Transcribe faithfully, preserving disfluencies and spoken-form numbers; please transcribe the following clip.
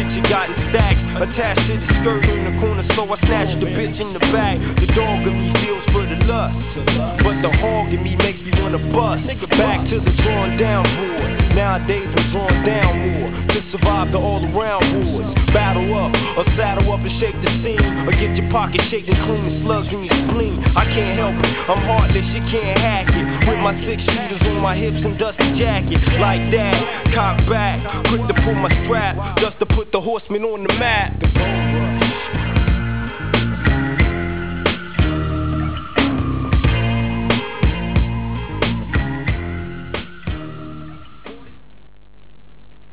kitchen got in stacks attached to the skirt in the corner, so I snatched the bitch in the bag. The dog in me feels for the lust, but the hog in me makes me wanna bust. Back to the drawn down board. Nowadays I'm drawn down more to survive the all-around wars. Battle up or saddle up and shake the scene, or get your pocket shaped and clean the slugs in your spleen. I can't help it, I'm heartless, you can't hack it. With my six shooters on my hips and dusty jacket, like that, cock back, quick to pull my strap, just to put the horseman on the map.